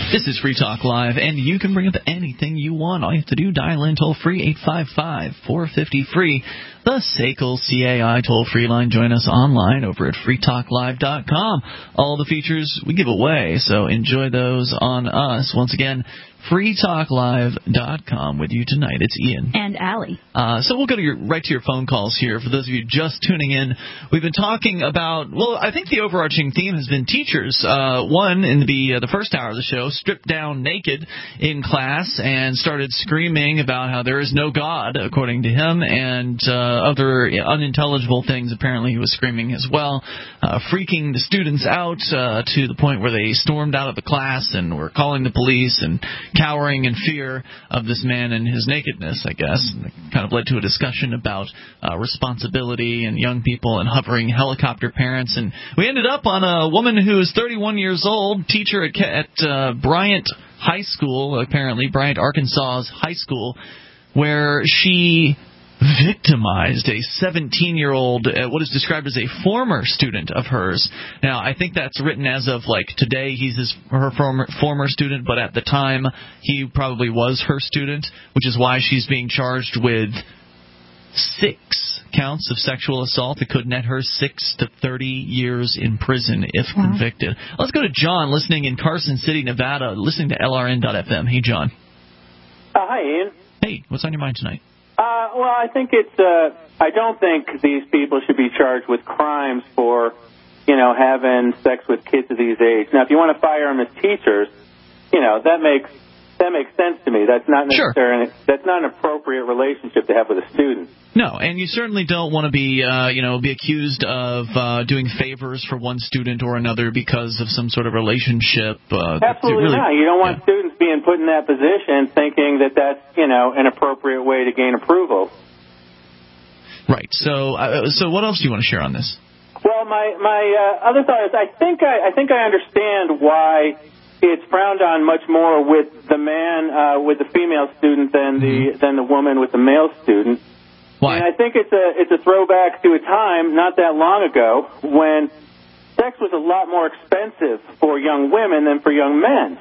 This is Free Talk Live, and you can bring up anything you want. All you have to do, dial in toll-free 855-450-FREE, the SACL CAI toll-free line. Join us online over at freetalklive.com. All the features we give away, so enjoy those on us. Once again, freetalklive.com. With you tonight, it's Ian. And Allie. So we'll go right to your phone calls here. For those of you just tuning in, we've been talking about, well, I think the overarching theme has been teachers. One, in the first hour of the show, stripped down naked in class and started screaming about how there is no God, according to him, and other unintelligible things apparently he was screaming as well, freaking the students out to the point where they stormed out of the class and were calling the police and cowering in fear of this man and his nakedness, I guess. And it kind of led to a discussion about responsibility and young people and hovering helicopter parents. And we ended up on a woman who is 31 years old, teacher at Bryant High School, apparently, Bryant, Arkansas's high school, where she victimized a 17-year-old, what is described as a former student of hers. Now, I think that's written as of, like, today he's her former student, but at the time he probably was her student, which is why she's being charged with 6 counts of sexual assault that could net her 6 to 30 years in prison if convicted. Let's go to John, listening in Carson City, Nevada, listening to LRN.FM. Hey, John. Hi, Ian. Hey, what's on your mind tonight? Well, I think I don't think these people should be charged with crimes for, having sex with kids of these age. Now, if you want to fire them as teachers, that makes sense to me. That's not necessarily that's not an appropriate relationship to have with a student. No, and you certainly don't want to be accused of doing favors for one student or another because of some sort of relationship. Absolutely not. You don't want students being put in that position thinking that that's, an appropriate way to gain approval. Right. So what else do you want to share on this? Well, my other thought is I think I understand why it's frowned on much more with the man with the female student than the woman with the male student. Why? And I think it's a throwback to a time not that long ago when sex was a lot more expensive for young women than for young men.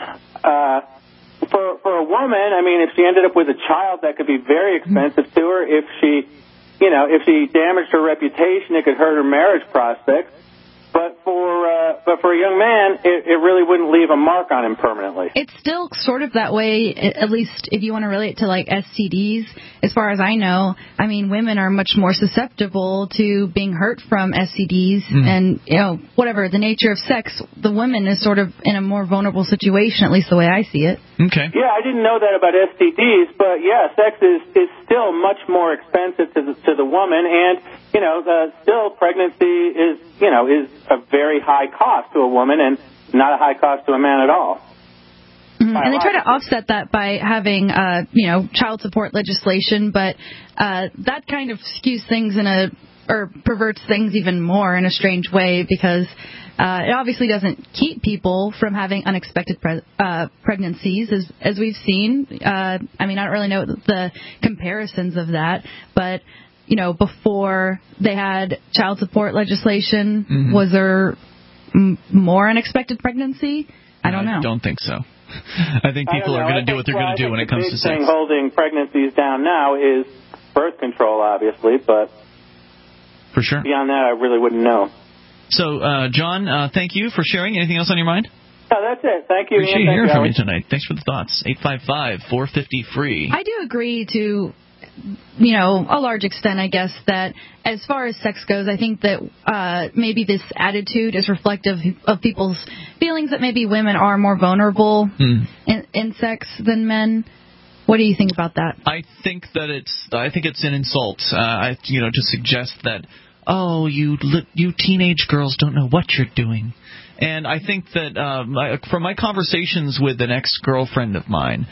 For a woman, I mean, if she ended up with a child, that could be very expensive to her. If she damaged her reputation, it could hurt her marriage prospects. But for a young man, it really wouldn't leave a mark on him permanently. It's still sort of that way, at least if you want to relate to, like, STDs. As far as I know, I mean, women are much more susceptible to being hurt from STDs. And, whatever the nature of sex, the woman is sort of in a more vulnerable situation, at least the way I see it. Okay. Yeah, I didn't know that about STDs, but, yeah, sex is still much more expensive to the woman. And, still pregnancy is a very high cost to a woman and not a high cost to a man at all. And they try to offset that by having, child support legislation, but that kind of skews things or perverts things even more in a strange way because it obviously doesn't keep people from having unexpected pregnancies, as we've seen. I don't really know the comparisons of that, but before they had child support legislation, was there more unexpected pregnancy? I don't know. I don't think so. I think people are going to do what they're going to do when it comes to sex. The big thing holding pregnancies down now is birth control, obviously, but for sure. Beyond that, I really wouldn't know. So, John, thank you for sharing. Anything else on your mind? No, that's it. Thank you. Appreciate hearing from you tonight. Thanks for the thoughts. 855-450-FREE. I do agree to a large extent, I guess, that as far as sex goes, I think that maybe this attitude is reflective of people's feelings that maybe women are more vulnerable in sex than men. What do you think about that? I think it's an insult. To suggest that, you teenage girls don't know what you're doing. And I think that from my conversations with an ex-girlfriend of mine,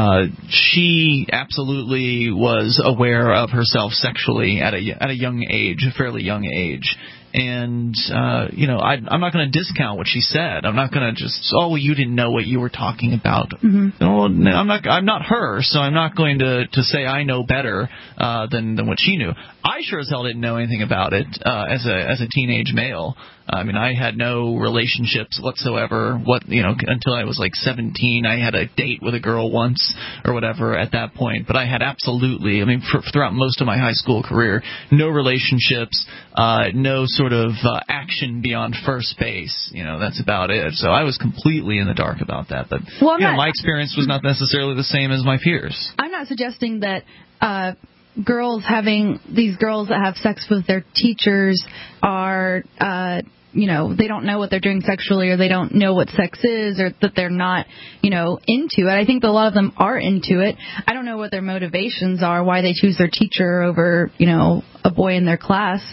she absolutely was aware of herself sexually at a young age, a fairly young age. And, I'm not going to discount what she said. I'm not going to just, you didn't know what you were talking about. No, I'm not her, so I'm not going to say I know better than what she knew. I sure as hell didn't know anything about it as a teenage male. I mean, I had no relationships whatsoever. Until I was like 17, I had a date with a girl once or whatever at that point. But I had absolutely, throughout most of my high school career, no relationships, no sort of action beyond first base. That's about it. So I was completely in the dark about that. But my experience was not necessarily the same as my peers. I'm not suggesting that girls that have sex with their teachers are they don't know what they're doing sexually, or they don't know what sex is, or that they're not into it. I think that a lot of them are into it. I don't know what their motivations are, why they choose their teacher over a boy in their class.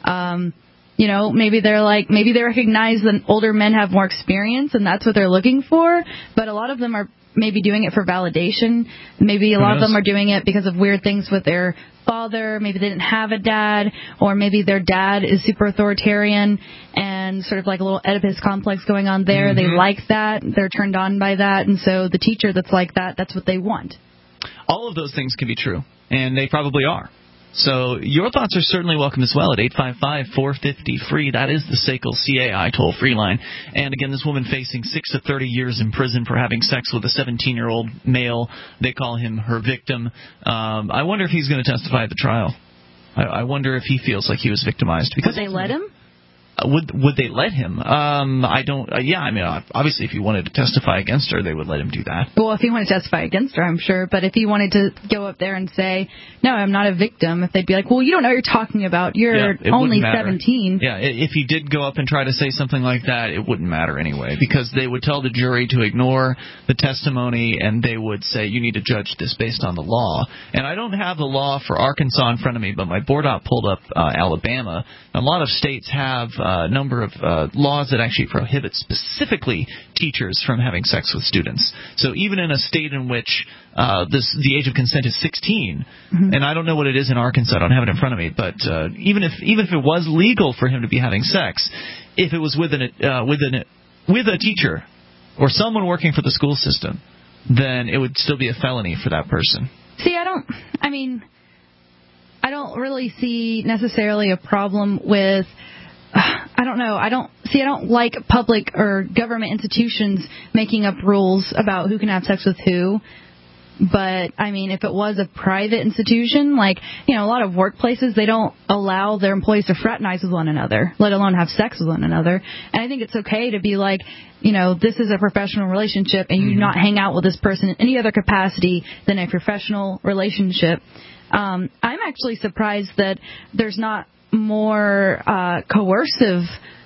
Maybe they recognize that older men have more experience and that's what they're looking for, but a lot of them are maybe doing it for validation. Maybe a lot of them are doing it because of weird things with their father. Maybe they didn't have a dad, or maybe their dad is super authoritarian and sort of like a little Oedipus complex going on there. They like that. They're turned on by that. And so the teacher that's like that, that's what they want. All of those things can be true, and they probably are. So your thoughts are certainly welcome as well at 855-450-FREE. That is the SACL CAI toll-free line. And again, this woman facing 6 to 30 years in prison for having sex with a 17-year-old male. They call him her victim. I wonder if he's going to testify at the trial. I wonder if he feels like he was victimized. Would they let him? Would they let him? I don't. Obviously, if he wanted to testify against her, they would let him do that. Well, if he wanted to testify against her, I'm sure. But if he wanted to go up there and say, "No, I'm not a victim," if they'd be like, "Well, you don't know what you're talking about. You're only 17." Yeah, if he did go up and try to say something like that, it wouldn't matter anyway, because they would tell the jury to ignore the testimony, and they would say, "You need to judge this based on the law." And I don't have the law for Arkansas in front of me, but my board op pulled up Alabama. A lot of states have a number of laws that actually prohibit specifically teachers from having sex with students. So even in a state in which the age of consent is 16, and I don't know what it is in Arkansas, I don't have it in front of me, but even if it was legal for him to be having sex, if it was with a teacher or someone working for the school system, then it would still be a felony for that person. See, I don't really see necessarily a problem with I don't know. I don't like public or government institutions making up rules about who can have sex with who. But, if it was a private institution, a lot of workplaces, they don't allow their employees to fraternize with one another, let alone have sex with one another. And I think it's okay to be like, this is a professional relationship, and you do not hang out with this person in any other capacity than a professional relationship. I'm actually surprised that there's not more coercive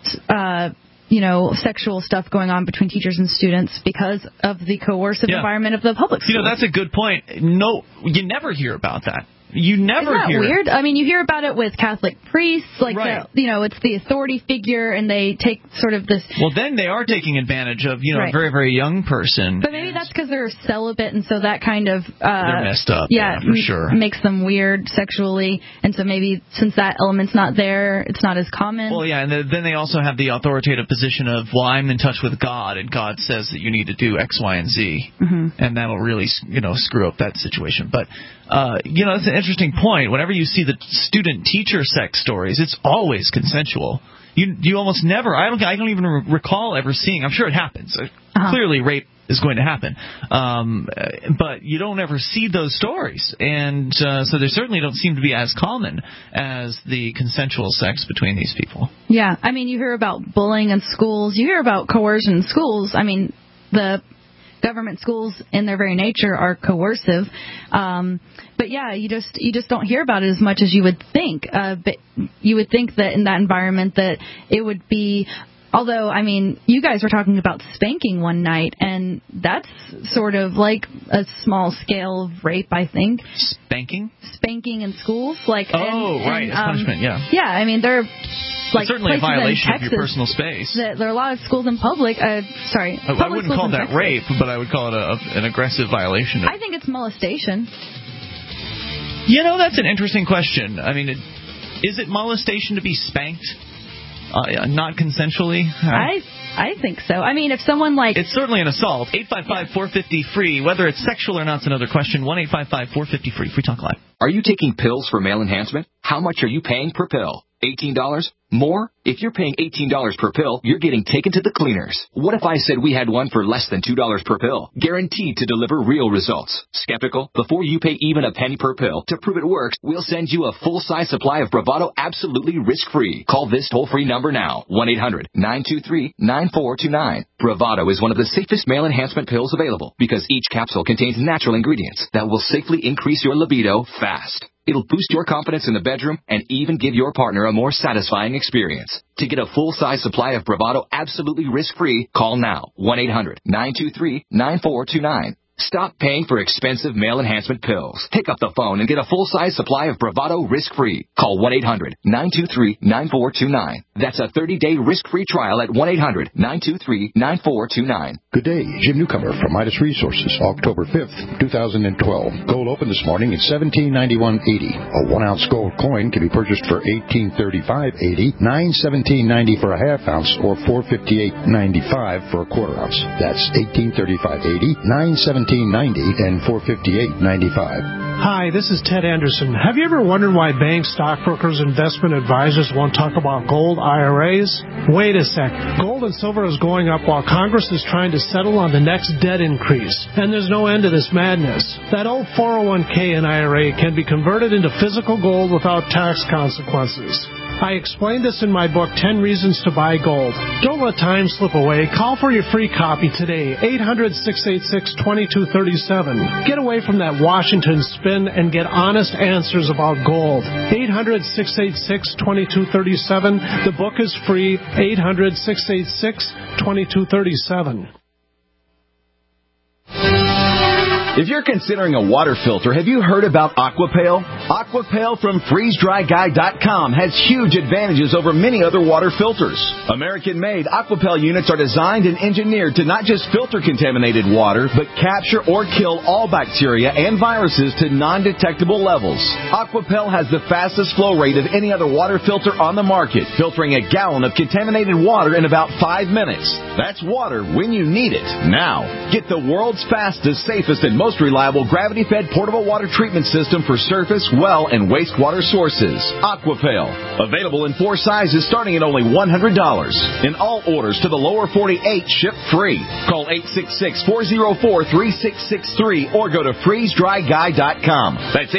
sexual stuff going on between teachers and students because of the coercive environment of the public schools. That's a good point. No, you never hear about that. You never Isn't that hear. Weird? You hear about it with Catholic priests, right. It's the authority figure, and they take sort of this. Well, then they are taking advantage of a very, very young person. But maybe that's because they're celibate, and so that kind of they're messed up. Yeah, for sure. Makes them weird sexually, and so maybe since that element's not there, it's not as common. Well, yeah, and then they also have the authoritative position of, well, I'm in touch with God, and God says that you need to do X, Y, and Z, and that'll really screw up that situation. But that's an interesting point. Whenever you see the student-teacher sex stories, it's always consensual. You almost never. I don't even recall ever seeing. I'm sure it happens. Clearly, rape is going to happen, but you don't ever see those stories, and so they certainly don't seem to be as common as the consensual sex between these people. Yeah, you hear about bullying in schools. You hear about coercion in schools. The government schools in their very nature are coercive. But yeah, you just don't hear about it as much as you would think. But you would think that in that environment that it would be, although, you guys were talking about spanking one night, and that's sort of like a small scale of rape, I think. Spanking? Spanking in schools. Right, as punishment, yeah. Yeah, they're it's certainly a violation of your personal space. There are a lot of schools in public. I wouldn't call that rape, but I would call it an aggressive violation. I think it's molestation. That's an interesting question. Is it molestation to be spanked, not consensually? I think so. If someone It's certainly an assault. 855-450-FREE. Whether it's sexual or not is another question. 1-855-450-FREE. Free Talk Live. Are you taking pills for male enhancement? How much are you paying per pill? $18? More? If you're paying $18 per pill, you're getting taken to the cleaners. What if I said we had one for less than $2 per pill? Guaranteed to deliver real results. Skeptical? Before you pay even a penny per pill, to prove it works, we'll send you a full-size supply of Bravado absolutely risk-free. Call this toll-free number now, 1-800-923-9429. Bravado is one of the safest male enhancement pills available because each capsule contains natural ingredients that will safely increase your libido fast. It'll boost your confidence in the bedroom and even give your partner a more satisfying experience. To get a full-size supply of Bravado absolutely risk-free, call now, 1-800-923-9429. Stop paying for expensive male enhancement pills. Pick up the phone and get a full-size supply of Bravado risk-free. Call 1-800-923-9429. That's a 30-day risk-free trial at 1-800-923-9429. Good day. Jim Newcomer from Midas Resources, October 5th, 2012. Gold opened this morning at $1791.80. A 1-ounce gold coin can be purchased for $1835.80, $917.90 for a half ounce, or $458.95 for a quarter ounce. That's $1835.80, $917.90, and $458.95. Hi, this is Ted Anderson. Have you ever wondered why banks, stockbrokers, investment advisors won't talk about gold IRAs? Wait a sec. Gold and silver is going up while Congress is trying to settle on the next debt increase. And there's no end to this madness. That old 401k and IRA can be converted into physical gold without tax consequences. I explained this in my book, 10 Reasons to Buy Gold. Don't let time slip away. Call for your free copy today, 800-686-2237. Get away from that Washington spin and get honest answers about gold. 800-686-2237. The book is free, 800-686-2237. If you're considering a water filter, have you heard about Aquapail? Aquapail from FreezeDryGuy.com has huge advantages over many other water filters. American-made Aquapail units are designed and engineered to not just filter contaminated water, but capture or kill all bacteria and viruses to non-detectable levels. Aquapail has the fastest flow rate of any other water filter on the market, filtering a gallon of contaminated water in about 5 minutes. That's water when you need it. Now, get the world's fastest, safest, and most reliable gravity-fed portable water treatment system for surface, well, and wastewater sources. Aquapail. Available in 4 sizes starting at only $100. And all orders to the lower 48 ship free. Call 866-404-3663 or go to FreezeDryGuy.com. That's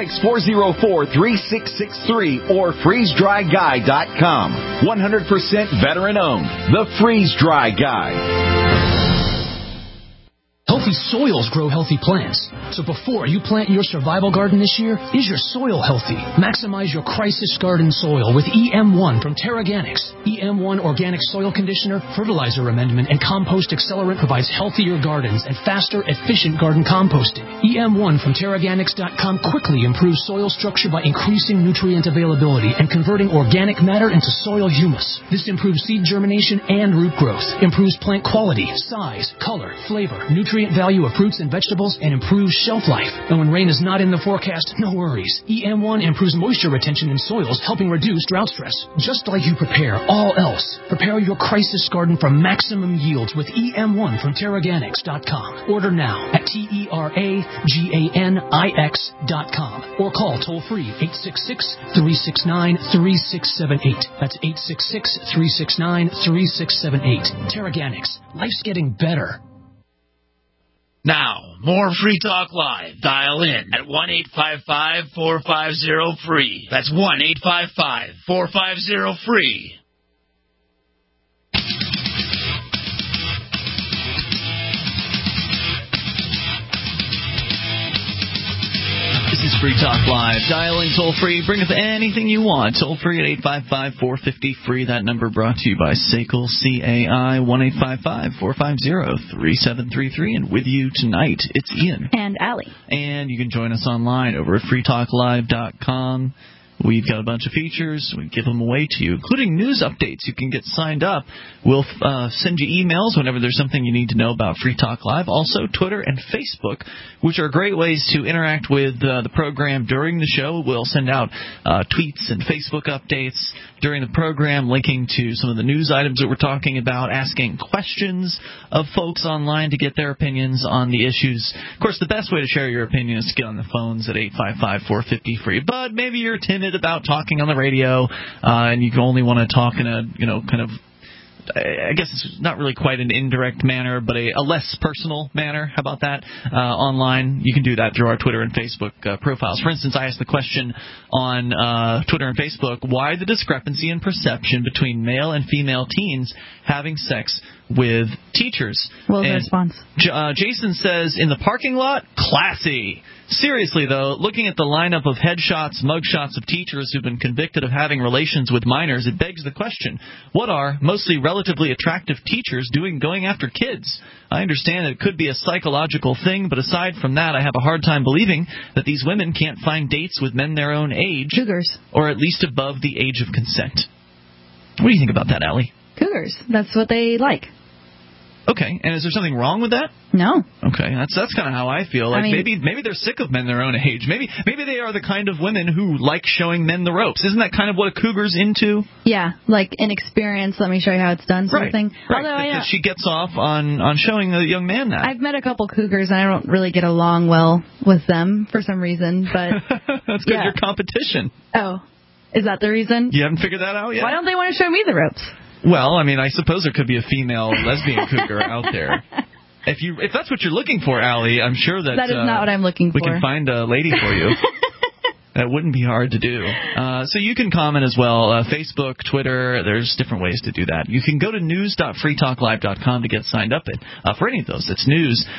866-404-3663 or FreezeDryGuy.com. 100% veteran-owned. The Freeze Dry Guy. Healthy soils grow healthy plants. So before you plant your survival garden this year, is your soil healthy? Maximize your crisis garden soil with EM1 from TerraGanix. EM1 organic soil conditioner, fertilizer amendment, and compost accelerant provides healthier gardens and faster, efficient garden composting. EM1 from TerraGanix.com quickly improves soil structure by increasing nutrient availability and converting organic matter into soil humus. This improves seed germination and root growth, improves plant quality, size, color, flavor, nutrient value of fruits and vegetables, and improves shelf life. And when rain is not in the forecast, no worries. EM1 improves moisture retention in soils, helping reduce drought stress. Just like you prepare all else, prepare your crisis garden for maximum yields with EM1 from TerraGanix.com. Order now at TerraGanix.com or call toll-free 866-369-3678. That's 866-369-3678. TerraGanix. Life's getting better. Now, more Free Talk Live. Dial in at 1-855-450-FREE. That's 1-855-450-FREE. This is Free Talk Live. Dialing toll-free. Bring up anything you want. Toll-free at 855-450-FREE. That number brought to you by SACL CAI, 1-855-450-3733. And with you tonight, it's Ian. And Allie. And you can join us online over at freetalklive.com. We've got a bunch of features. We give them away to you, including news updates. You can get signed up. We'll send you emails whenever there's something you need to know about Free Talk Live. Also, Twitter and Facebook, which are great ways to interact with the program during the show. We'll send out tweets and Facebook updates during the program, linking to some of the news items that we're talking about, asking questions of folks online to get their opinions on the issues. Of course, the best way to share your opinion is to get on the phones at 855-450-FREE. But maybe you're timid timid about talking on the radio, and you only want to talk in a, kind of, I guess it's not really quite an indirect manner, but a less personal manner. How about that? Online, you can do that through our Twitter and Facebook profiles. For instance, I asked the question on Twitter and Facebook, why the discrepancy in perception between male and female teens having sex with teachers? What was the response? Jason says, in the parking lot, classy. Seriously, though, looking at the lineup of headshots, mugshots of teachers who've been convicted of having relations with minors, it begs the question, what are mostly relatively attractive teachers doing going after kids? I understand that it could be a psychological thing, but aside from that, I have a hard time believing that these women can't find dates with men their own age. Cougars. Or at least above the age of consent. What do you think about that, Allie? Cougars. That's what they like. Okay, and is there something wrong with that? No. Okay, that's kind of how I feel. Like maybe they're sick of men their own age. Maybe they are the kind of women who like showing men the ropes. Isn't that kind of what a cougar's into? Yeah, like inexperience. Let me show you how it's done, sort of thing. Right. Although she gets off on showing the young man that. I've met a couple cougars, and I don't really get along well with them for some reason. But that's because you're competition. Oh, is that the reason? You haven't figured that out yet? Why don't they want to show me the ropes? Well, I mean, I suppose there could be a female lesbian cougar out there. If that's what you're looking for, Allie, I'm sure that is not what I'm looking for. We can find a lady for you. That wouldn't be hard to do. So you can comment as well. Facebook, Twitter, there's different ways to do that. You can go to news.freetalklive.com to get signed up for any of those. It's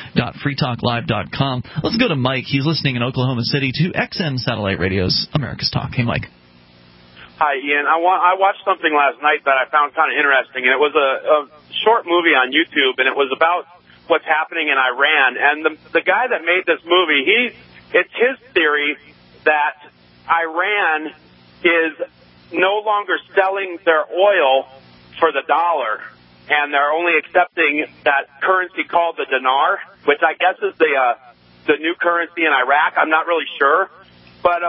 news.freetalklive.com. Let's go to Mike. He's listening in Oklahoma City to XM Satellite Radio's America's Talk. Hey, Mike. Hi, Ian. I watched something last night that I found kind of interesting, and it was a short movie on YouTube, and it was about what's happening in Iran. And the guy that made this movie, it's his theory that Iran is no longer selling their oil for the dollar, and they're only accepting that currency called the dinar, which I guess is the new currency in Iraq. I'm not really sure, but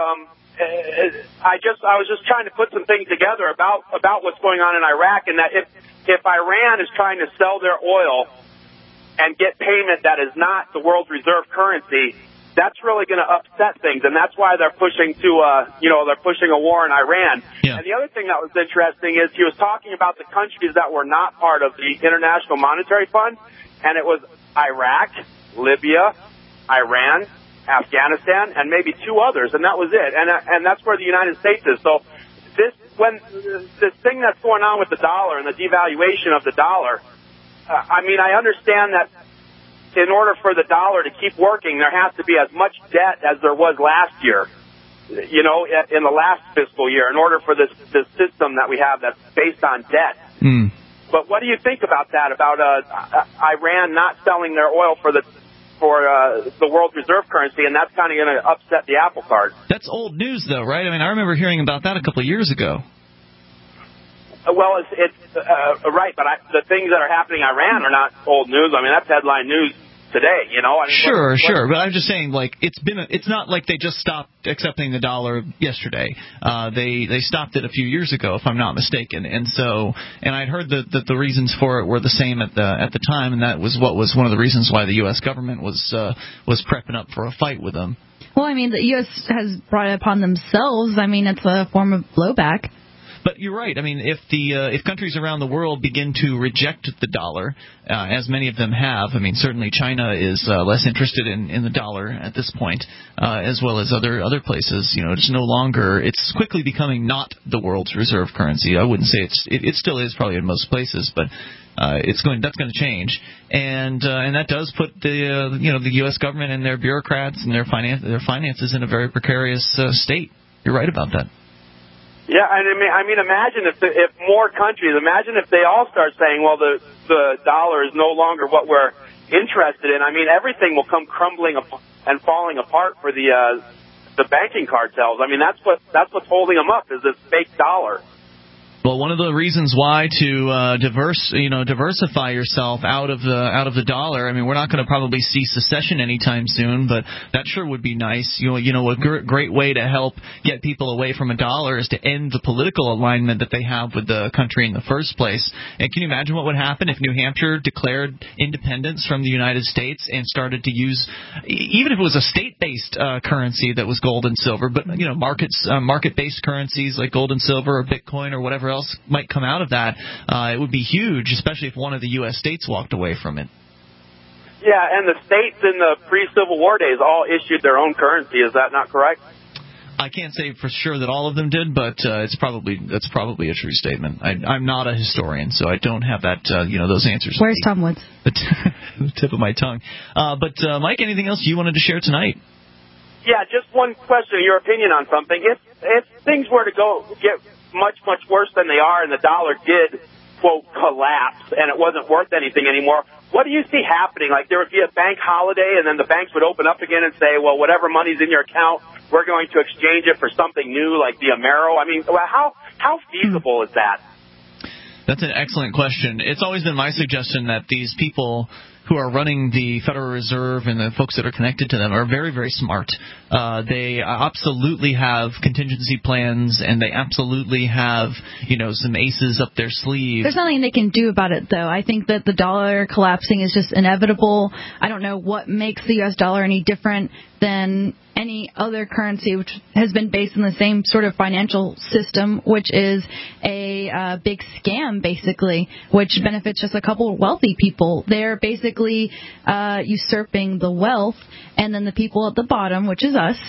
I was just trying to put some things together about what's going on in Iraq, and that if Iran is trying to sell their oil and get payment that is not the world's reserve currency, that's really going to upset things, and that's why they're pushing they're pushing a war in Iran. Yeah. And the other thing that was interesting is he was talking about the countries that were not part of the International Monetary Fund, and it was Iraq, Libya, Iran, Afghanistan, and maybe two others, and that was it. And that's where the United States is. So this thing that's going on with the dollar and the devaluation of the dollar, I understand that in order for the dollar to keep working, there has to be as much debt as there was last year, in the last fiscal year, in order for this system that we have that's based on debt. Mm. But what do you think about that, about Iran not selling their oil for the world reserve currency, and that's kind of going to upset the apple cart? That's old news, though, right? I mean, I remember hearing about that a couple of years ago. Well, it's right, but the things that are happening in Iran are not old news. I mean, that's headline news today, Sure. But I'm just saying, like, it's not like they just stopped accepting the dollar yesterday. They stopped it a few years ago, if I'm not mistaken. And I'd heard that the reasons for it were the same at the time, and that was what was one of the reasons why the U.S. government was prepping up for a fight with them. Well, I mean, the U.S. has brought it upon themselves. I mean, it's a form of blowback. But you're right. I mean, if countries around the world begin to reject the dollar, as many of them have, I mean, certainly China is less interested in the dollar at this point, as well as other places. It's no longer. It's quickly becoming not the world's reserve currency. I wouldn't say it still is probably in most places, but that's going to change, and that does put the U.S. government and their bureaucrats and their finances in a very precarious state. You're right about that. Yeah, and I mean, imagine if more countries, if they all start saying, well, the dollar is no longer what we're interested in. I mean, everything will come crumbling and falling apart for the banking cartels. I mean, that's what's holding them up, is this fake dollar. Well, one of the reasons why to diversify yourself out of the dollar. I mean, we're not going to probably see secession anytime soon, but that sure would be nice. A great way to help get people away from a dollar is to end the political alignment that they have with the country in the first place. And can you imagine what would happen if New Hampshire declared independence from the United States and started to use, even if it was a state-based currency that was gold and silver, but market-based currencies like gold and silver or Bitcoin or whatever else might come out of that, it would be huge, especially if one of the U.S. states walked away from it. Yeah, and the states in the pre-Civil War days all issued their own currency. Is that not correct? I can't say for sure that all of them did, but that's probably a true statement. I'm not a historian, so I don't have that those answers. Where's Tom Woods? The tip of my tongue. But Mike, anything else you wanted to share tonight? Yeah, just one question, your opinion on something. If things were to get much worse than they are, and the dollar did, quote, collapse, and it wasn't worth anything anymore, what do you see happening? Like, there would be a bank holiday, and then the banks would open up again and say, well, whatever money's in your account, we're going to exchange it for something new, like the Amero. I mean, how feasible is that? That's an excellent question. It's always been my suggestion that these people who are running the Federal Reserve and the folks that are connected to them are very, very smart. They absolutely have contingency plans, and they absolutely have, some aces up their sleeve. There's nothing they can do about it, though. I think that the dollar collapsing is just inevitable. I don't know what makes the U.S. dollar any different than any other currency which has been based in the same sort of financial system, which is a big scam, basically, which benefits just a couple of wealthy people. They're basically usurping the wealth, and then the people at the bottom, which is us,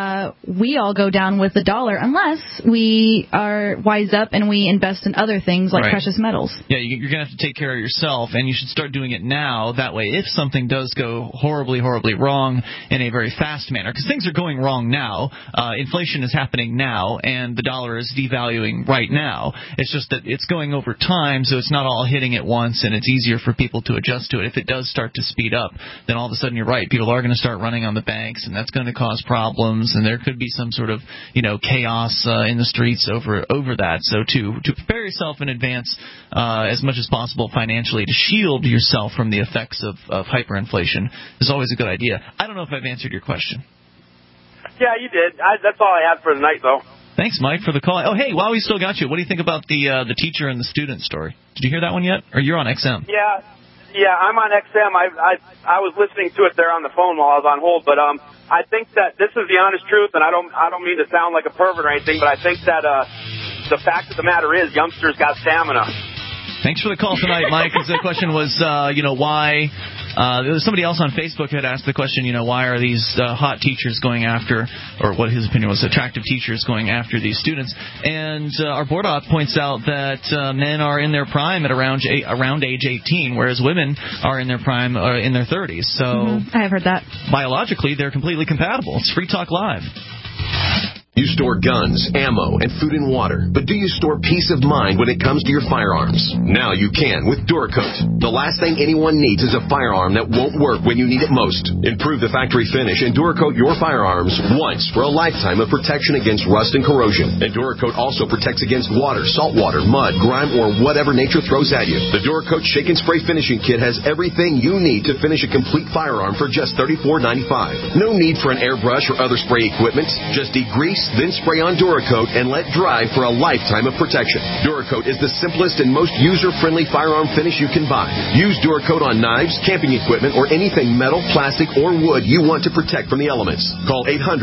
we all go down with the dollar unless we are wise up and we invest in other things like precious metals. Yeah, you're going to have to take care of yourself, and you should start doing it now. That way, if something does go horribly, horribly wrong in a very fast manner, because things are going wrong now. Inflation is happening now, and the dollar is devaluing right now. It's just that it's going over time, so it's not all hitting at once, and it's easier for people to adjust to it. If it does start to speed up, then all of a sudden you're right. People are going to start running on the banks, and that's going to cause problems, and there could be some sort of chaos in the streets over that. So to prepare yourself in advance as much as possible financially to shield yourself from the effects of hyperinflation is always a good idea. I don't know if I've answered your question. Yeah, you did. That's all I had for the night, though. Thanks, Mike, for the call. Oh, hey, while we still got you, what do you think about the teacher and the student story? Did you hear that one yet? Or you're on XM? Yeah, I'm on XM. I was listening to it there on the phone while I was on hold, but I think that this is the honest truth, and I don't mean to sound like a pervert or anything, but I think that the fact of the matter is youngsters got stamina. Thanks for the call tonight, Mike. The question was, why... somebody else on Facebook had asked the question, why are these hot teachers going after, or what his opinion was, attractive teachers going after these students? And our board op points out that men are in their prime at around age 18, whereas women are in their prime in their 30s. So I have heard that. Biologically, they're completely compatible. It's Free Talk Live. You store guns, ammo, and food and water, but do you store peace of mind when it comes to your firearms? Now you can with Duracoat. The last thing anyone needs is a firearm that won't work when you need it most. Improve the factory finish and Duracoat your firearms once for a lifetime of protection against rust and corrosion. And Duracoat also protects against water, salt water, mud, grime, or whatever nature throws at you. The Duracoat Shake and Spray Finishing Kit has everything you need to finish a complete firearm for just $34.95. No need for an airbrush or other spray equipment. Just degrease, then spray on Duracoat and let dry for a lifetime of protection. Duracoat is the simplest and most user-friendly firearm finish you can buy. Use Duracoat on knives, camping equipment, or anything metal, plastic, or wood you want to protect from the elements. Call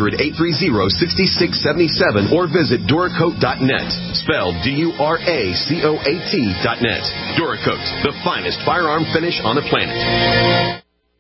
800-830-6677 or visit Duracoat.net. Spelled Duracoat.net. Duracoat, the finest firearm finish on the planet.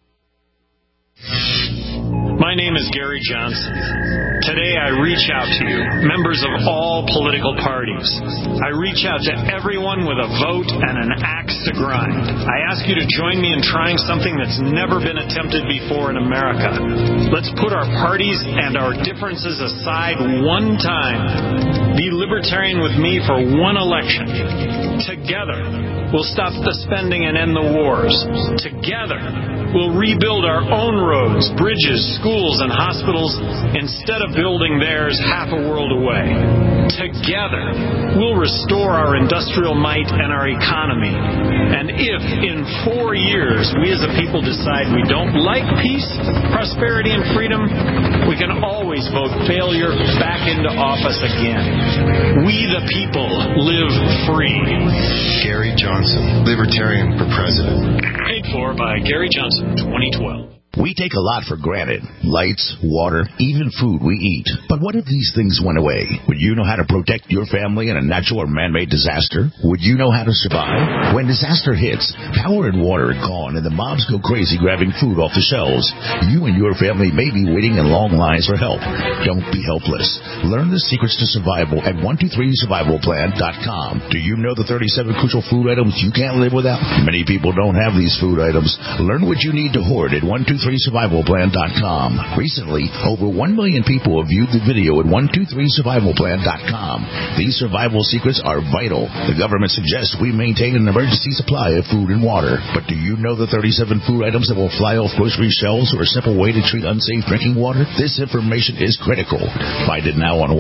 My name is Gary Johnson. Today I reach out to you, members of all political parties. I reach out to everyone with a vote and an axe to grind. I ask you to join me in trying something that's never been attempted before in America. Let's put our parties and our differences aside one time. Be libertarian with me for one election. Together, we'll stop the spending and end the wars. Together, we'll rebuild our own roads, bridges, schools, and hospitals instead of building theirs half a world away. Together, we'll restore our industrial might and our economy. And if in 4 years we as a people decide we don't like peace, prosperity, and freedom, we can always vote failure back into office again. We the people live free. Gary Johnson, Libertarian for President. Paid for by Gary Johnson, 2012. We take a lot for granted. Lights, water, even food we eat. But what if these things went away? Would you know how to protect your family in a natural or man-made disaster? Would you know how to survive? When disaster hits, power and water are gone and the mobs go crazy grabbing food off the shelves. You and your family may be waiting in long lines for help. Don't be helpless. Learn the secrets to survival at 123survivalplan.com. Do you know the 37 crucial food items you can't live without? Many people don't have these food items. Learn what you need to hoard at 123survivalplan.com. Recently, over 1 million people have viewed the video at 123survivalplan.com. These survival secrets are vital. The government suggests we maintain an emergency supply of food and water. But do you know the 37 food items that will fly off grocery shelves or a simple way to treat unsafe drinking water? This information is critical. Find it now on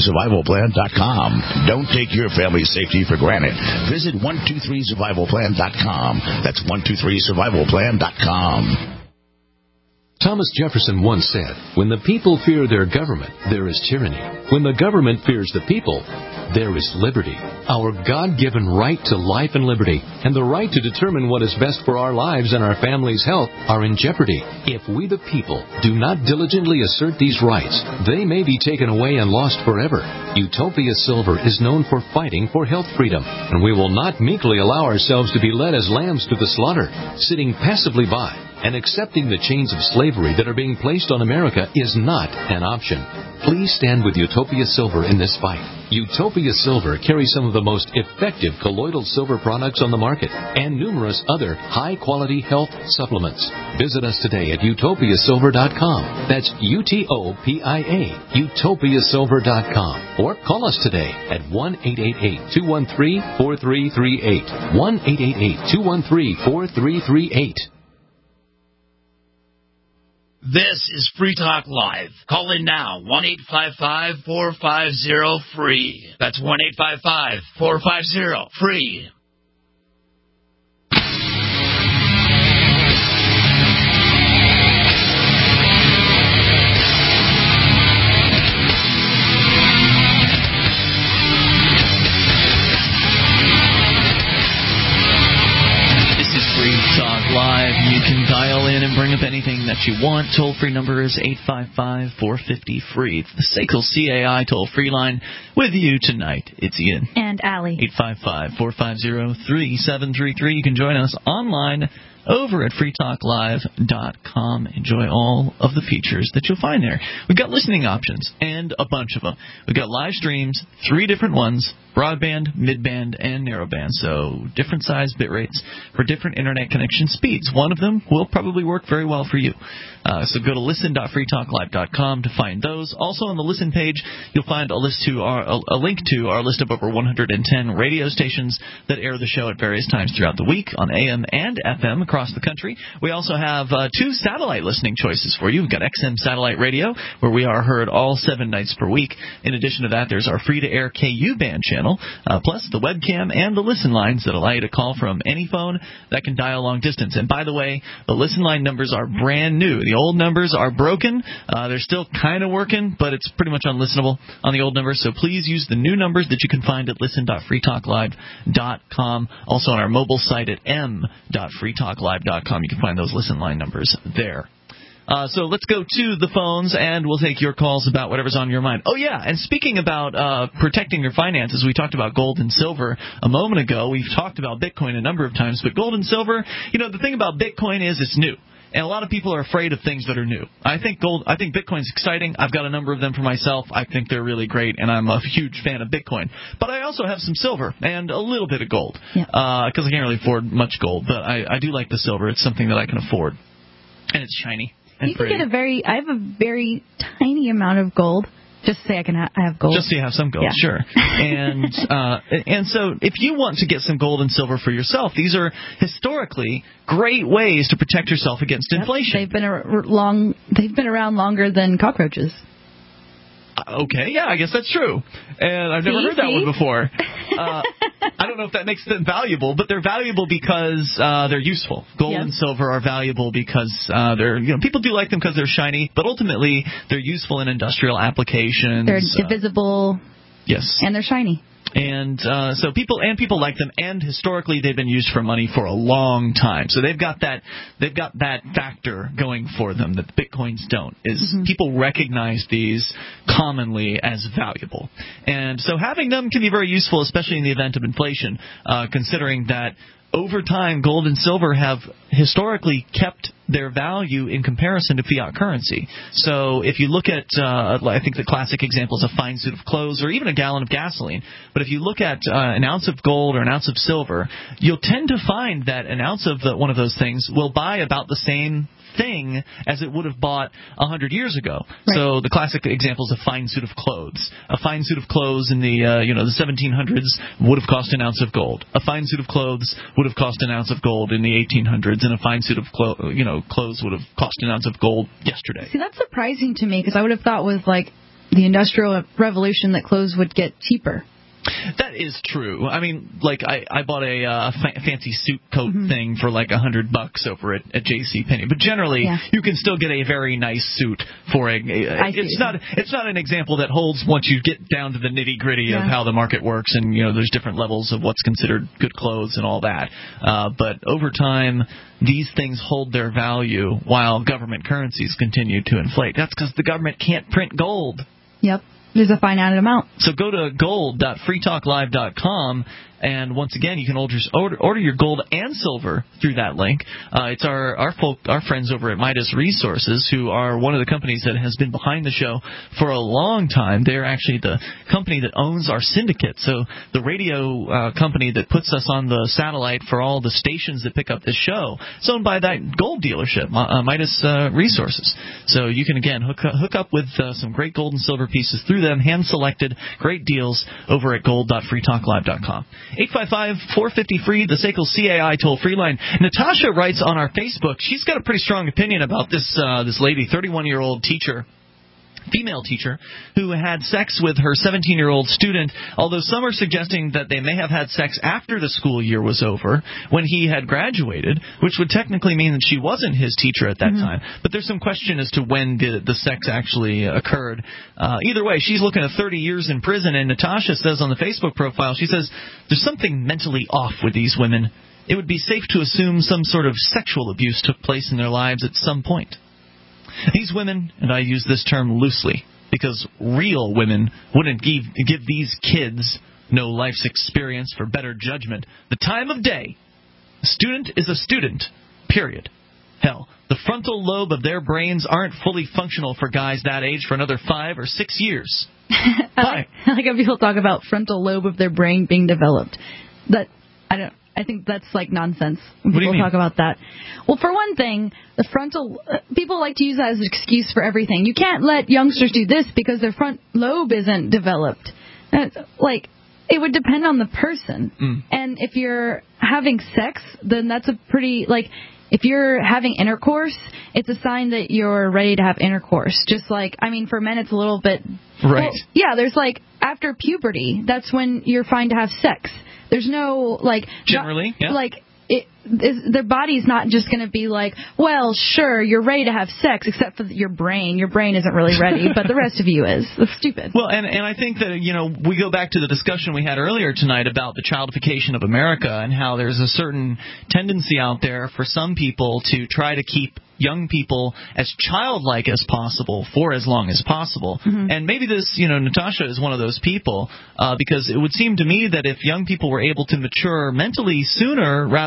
123survivalplan.com. Don't take your family's safety for granted. Visit 123survivalplan.com. That's 123survivalplan.com. Thomas Jefferson once said, "When the people fear their government, there is tyranny. When the government fears the people, there is liberty." Our God-given right to life and liberty and the right to determine what is best for our lives and our family's health are in jeopardy. If we the people do not diligently assert these rights, they may be taken away and lost forever. Utopia Silver is known for fighting for health freedom, and we will not meekly allow ourselves to be led as lambs to the slaughter, sitting passively by. And accepting the chains of slavery that are being placed on America is not an option. Please stand with Utopia Silver in this fight. Utopia Silver carries some of the most effective colloidal silver products on the market and numerous other high-quality health supplements. Visit us today at utopiasilver.com. That's UTOPIA, utopiasilver.com. Or call us today at 1-888-213-4338. 1-888-213-4338. This is Free Talk Live. Call in now, 1-855-450-FREE. That's 1-855-450-FREE. Live. You can dial in and bring up anything that you want. Toll-free number is 855-450-FREE. It's the SACL CAI toll-free line. With you tonight, it's Ian. And Allie. 855-450-3733. You can join us online over at freetalklive.com. Enjoy all of the features that you'll find there. We've got listening options, and a bunch of them. We've got live streams, 3 different ones, broadband, midband, and narrowband. So different size bit rates for different internet connection speeds. One of them will probably work very well for you. So go to listen.freetalklive.com to find those. Also on the listen page, you'll find a link to our list of over 110 radio stations that air the show at various times throughout the week on AM and FM across the country. We also have 2 satellite listening choices for you. We've got XM Satellite Radio, where we are heard all 7 nights per week. In addition to that, there's our free-to-air KU band channel, plus the webcam and the listen lines that allow you to call from any phone that can dial long distance. And by the way, the listen line numbers are brand new. The old numbers are broken. They're still kind of working, but it's pretty much unlistenable on the old numbers. So please use the new numbers that you can find at listen.freetalklive.com. Also on our mobile site at m.freetalklive.com. You can find those listen line numbers there. So let's go to the phones, and we'll take your calls about whatever's on your mind. Oh, yeah, and speaking about protecting your finances, we talked about gold and silver a moment ago. We've talked about Bitcoin a number of times, but gold and silver, the thing about Bitcoin is it's new. And a lot of people are afraid of things that are new. I think Bitcoin's exciting. I've got a number of them for myself. I think they're really great, and I'm a huge fan of Bitcoin. But I also have some silver and a little bit of gold, because I can't really afford much gold. But I do like the silver. It's something that I can afford, and it's shiny. You can get I have a very tiny amount of gold, Just say I have gold. Just so you have some gold, sure. And so if you want to get some gold and silver for yourself, these are historically great ways to protect yourself against inflation. They've been around longer than cockroaches. Okay, yeah, I guess that's true. And I've never heard that one before. I don't know if that makes them valuable, but they're valuable because they're useful. Gold and silver are valuable because they're, people do like them because they're shiny, but ultimately they're useful in industrial applications. They're divisible. Yes. And they're shiny. And so people like them, and historically they've been used for money for a long time. So they've got that factor going for them that the Bitcoins don't. People recognize these commonly as valuable, and so having them can be very useful, especially in the event of inflation. Considering that over time, gold and silver have historically kept their value in comparison to fiat currency. So if you look at, I think the classic example is a fine suit of clothes or even a gallon of gasoline. But if you look at an ounce of gold or an ounce of silver, you'll tend to find that an ounce of one of those things will buy about the same thing as it would have bought 100 years ago. Right. So the classic example is a fine suit of clothes. A fine suit of clothes in the the 1700s would have cost an ounce of gold. A fine suit of clothes would have cost an ounce of gold in the 1800s, and a fine suit of clothes would have cost an ounce of gold yesterday. See, that's surprising to me because I would have thought with the Industrial Revolution that clothes would get cheaper. That is true. I mean, I bought a fancy suit coat thing for $100 over at JCPenney, but generally you can still get a very nice suit for it's not an example that holds once you get down to the nitty gritty of how the market works, and there's different levels of what's considered good clothes and all that. But over time, these things hold their value while government currencies continue to inflate. That's because the government can't print gold. Yep. There's a finite amount. So go to gold.freetalklive.com, and once again, you can order your gold and silver through that link. It's our friends over at Midas Resources, who are one of the companies that has been behind the show for a long time. They're actually the company that owns our syndicate. So the radio company that puts us on the satellite for all the stations that pick up this show, it's owned by that gold dealership, Midas Resources. So you can, again, hook up with some great gold and silver pieces through them, hand-selected, great deals over at gold.freetalklive.com. 855-450-FREE, the SACL CAI toll-free line. Natasha writes on our Facebook, she's got a pretty strong opinion about this lady, 31-year-old teacher, female teacher, who had sex with her 17-year-old student, although some are suggesting that they may have had sex after the school year was over, when he had graduated, which would technically mean that she wasn't his teacher at that time. But there's some question as to when the sex actually occurred. Either way, she's looking at 30 years in prison, and Natasha says on the Facebook profile, she says, there's something mentally off with these women. It would be safe to assume some sort of sexual abuse took place in their lives at some point. These women, and I use this term loosely, because real women wouldn't give these kids no life's experience for better judgment, the time of day. A student is a student, period. Hell, the frontal lobe of their brains aren't fully functional for guys that age for another 5 or 6 years. I like how people talk about frontal lobe of their brain being developed. I think that's nonsense when people talk about that. Well, for one thing, the frontal people like to use that as an excuse for everything. You can't let youngsters do this because their front lobe isn't developed. It would depend on the person. And if you're having sex, then that's a pretty if you're having intercourse, it's a sign that you're ready to have intercourse. Just for men, it's a little bit right. Well, yeah, there's after puberty, that's when you're fine to have sex. There's no, generally, their body's not just going to be well, sure, you're ready to have sex, except for your brain. Your brain isn't really ready, but the rest of you is. That's stupid. Well, and I think that, we go back to the discussion we had earlier tonight about the childification of America and how there's a certain tendency out there for some people to try to keep young people as childlike as possible for as long as possible. And maybe this, Natasha is one of those people, because it would seem to me that if young people were able to mature mentally sooner rather than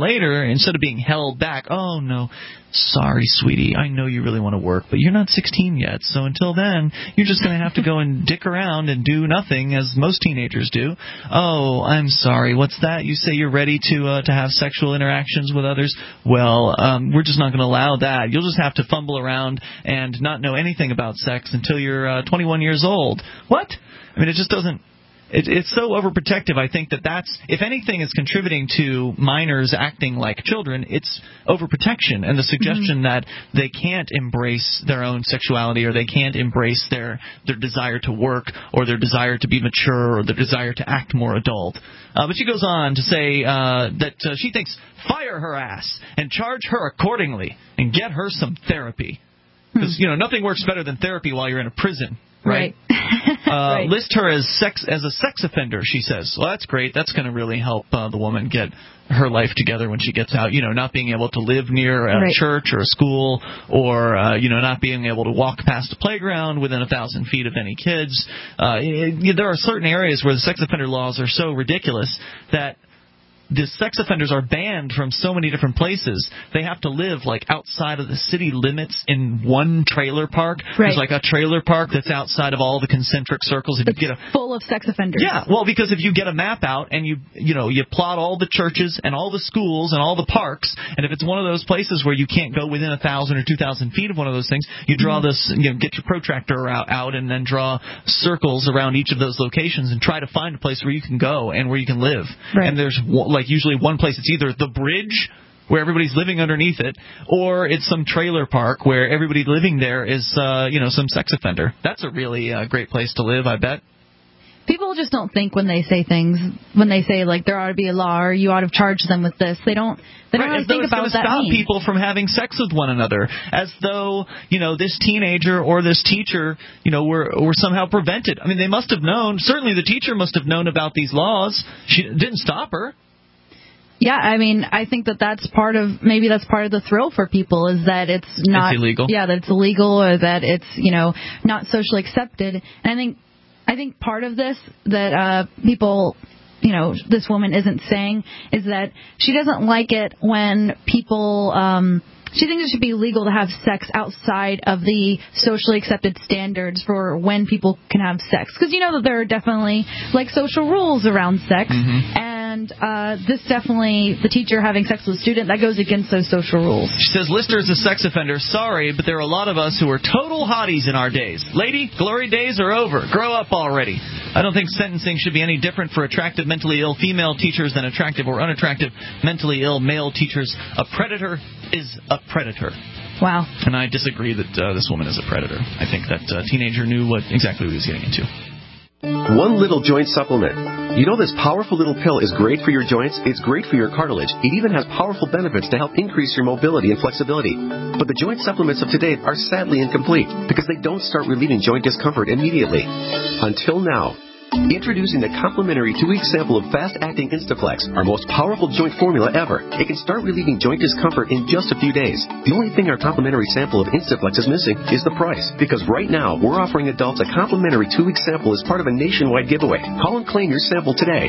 later, instead of being held back, oh, no, sorry, sweetie, I know you really want to work, but you're not 16 yet, so until then, you're just going to have to go and dick around and do nothing, as most teenagers do. Oh, I'm sorry, what's that? You say you're ready to have sexual interactions with others? Well, we're just not going to allow that. You'll just have to fumble around and not know anything about sex until you're 21 years old. What? I mean, it just doesn't... It's so overprotective. I think that's, if anything is contributing to minors acting like children, it's overprotection and the suggestion that they can't embrace their own sexuality, or they can't embrace their desire to work, or their desire to be mature, or their desire to act more adult. But she goes on to say that she thinks fire her ass and charge her accordingly and get her some therapy. Because, nothing works better than therapy while you're in a prison. Right. Right. List her as a sex offender, she says. Well, that's great. That's going to really help the woman get her life together when she gets out. Not being able to live near a church or a school, or not being able to walk past a playground within 1,000 feet of any kids. There are certain areas where the sex offender laws are so ridiculous that the sex offenders are banned from so many different places. They have to live outside of the city limits in one trailer park. Right. There's a trailer park that's outside of all the concentric circles. It's full of sex offenders. Yeah, well, because if you get a map out and you plot all the churches and all the schools and all the parks, and if it's one of those places where you can't go within 1,000 or 2,000 feet of one of those things, you draw this, get your protractor out and then draw circles around each of those locations and try to find a place where you can go and where you can live. Right. And there's usually one place. It's either the bridge where everybody's living underneath it, or it's some trailer park where everybody living there is some sex offender. That's a really great place to live, I bet. People just don't think when they say things, when they say there ought to be a law or you ought to charge them with this. They don't really think about what that means. As though it's going to stop people from having sex with one another. As though, this teenager or this teacher, were somehow prevented. I mean, they must have known. Certainly the teacher must have known about these laws. She didn't stop her. Yeah, I mean, I think that's part of the thrill for people, is that it's not illegal. Yeah, that it's illegal, or that it's not socially accepted. And I think part of this that people, this woman isn't saying, is that she doesn't like it when people. She thinks it should be illegal to have sex outside of the socially accepted standards for when people can have sex, because that there are definitely social rules around sex. And this definitely, the teacher having sex with a student, that goes against those social rules. She says, Lister is a sex offender. Sorry, but there are a lot of us who are total hotties in our days. Lady, glory days are over. Grow up already. I don't think sentencing should be any different for attractive mentally ill female teachers than attractive or unattractive mentally ill male teachers. A predator is a predator. Wow. And I disagree that this woman is a predator. I think that teenager knew exactly what he was getting into. One Little Joint Supplement. This powerful little pill is great for your joints, it's great for your cartilage, it even has powerful benefits to help increase your mobility and flexibility. But the joint supplements of today are sadly incomplete because they don't start relieving joint discomfort immediately. Until now. Introducing the complimentary 2-week sample of fast-acting Instaflex, our most powerful joint formula ever. It can start relieving joint discomfort in just a few days. The only thing our complimentary sample of Instaflex is missing is the price, because right now we're offering adults a complimentary 2-week sample as part of a nationwide giveaway. Call and claim your sample today.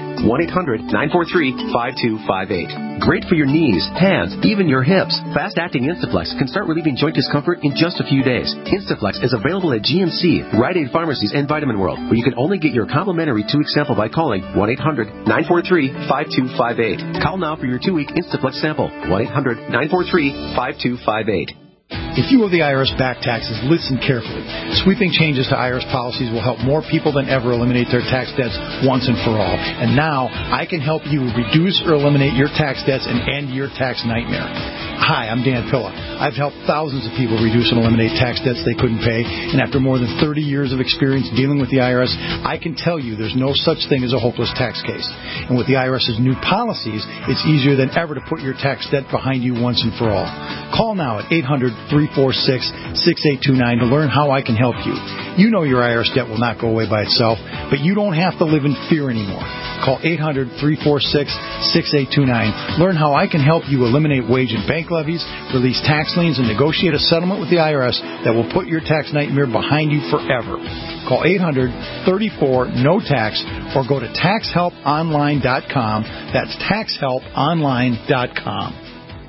1-800-943-5258. Great for your knees, hands, even your hips. Fast-acting Instaflex can start relieving joint discomfort in just a few days. Instaflex is available at GNC, Rite Aid Pharmacies, and Vitamin World, where you can only get your complimentary 2-week sample by calling 1-800-943-5258. Call now for your 2-week Instaflex sample. 1-800-943-5258. If you owe the IRS back taxes, listen carefully. Sweeping changes to IRS policies will help more people than ever eliminate their tax debts once and for all. And now, I can help you reduce or eliminate your tax debts and end your tax nightmare. Hi, I'm Dan Pilla. I've helped thousands of people reduce and eliminate tax debts they couldn't pay, and after more than 30 years of experience dealing with the IRS, I can tell you there's no such thing as a hopeless tax case. And with the IRS's new policies, it's easier than ever to put your tax debt behind you once and for all. Call now at 800-346-6829 to learn how I can help you. You know your IRS debt will not go away by itself, but you don't have to live in fear anymore. Call 800-346-6829. Learn how I can help you eliminate wage and bank levies, release tax liens, and negotiate a settlement with the IRS that will put your tax nightmare behind you forever. Call 800-34-NO-TAX or go to taxhelponline.com. That's taxhelponline.com.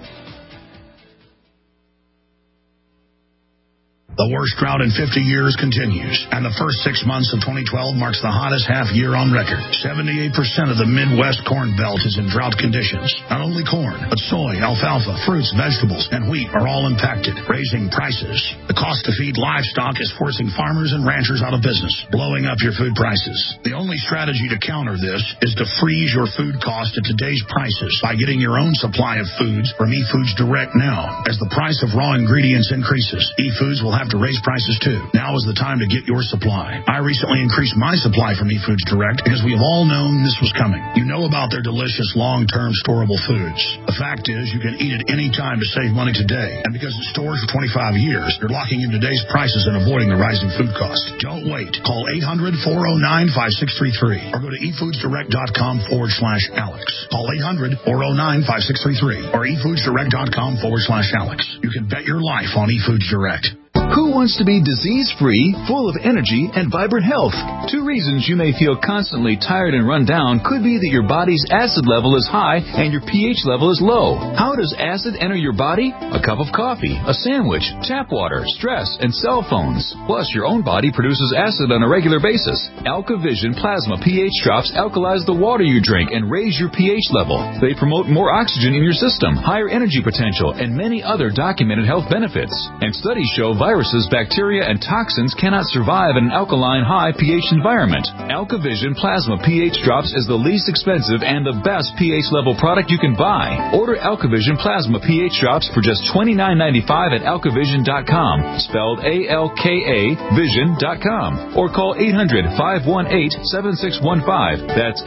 The worst drought in 50 years continues, and the first 6 months of 2012 marks the hottest half year on record. 78% of the Midwest Corn Belt is in drought conditions. Not only corn, but soy, alfalfa, fruits, vegetables, and wheat are all impacted, raising prices. The cost to feed livestock is forcing farmers and ranchers out of business, blowing up your food prices. The only strategy to counter this is to freeze your food cost at today's prices by getting your own supply of foods from eFoods Direct now. As the price of raw ingredients increases, eFoods will have to raise prices too. Now is the time to get your supply. I recently increased my supply from eFoods Direct because we have all known this was coming. You know about their delicious long-term storable foods. The fact is you can eat it any time to save money today. And because it's stored for 25 years, you're locking in today's prices and avoiding the rising food cost. Don't wait. Call 800-409-5633 or go to efoodsdirect.com/Alex. Call 800-409-5633 or efoodsdirect.com/Alex. You can bet your life on eFoods Direct. Who wants to be disease-free, full of energy, and vibrant health? Two reasons you may feel constantly tired and run down could be that your body's acid level is high and your pH level is low. How does acid enter your body? A cup of coffee, a sandwich, tap water, stress, and cell phones. Plus, your own body produces acid on a regular basis. AlkaVision Plasma pH drops alkalize the water you drink and raise your pH level. They promote more oxygen in your system, higher energy potential, and many other documented health benefits. And studies show viruses, bacteria, and toxins cannot survive in an alkaline, high pH environment. AlkaVision Plasma pH Drops is the least expensive and the best pH level product you can buy. Order AlkaVision Plasma pH Drops for just $29.95 at alkavision.com, spelled A-L-K-A vision.com, or call 800-518-7615. That's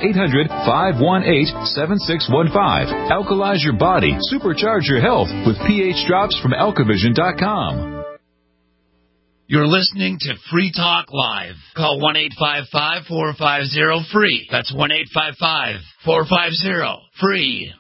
800-518-7615. Alkalize your body, supercharge your health with pH Drops from alkavision.com. You're listening to Free Talk Live. Call 1-855-450-FREE. That's 1-855-450-FREE.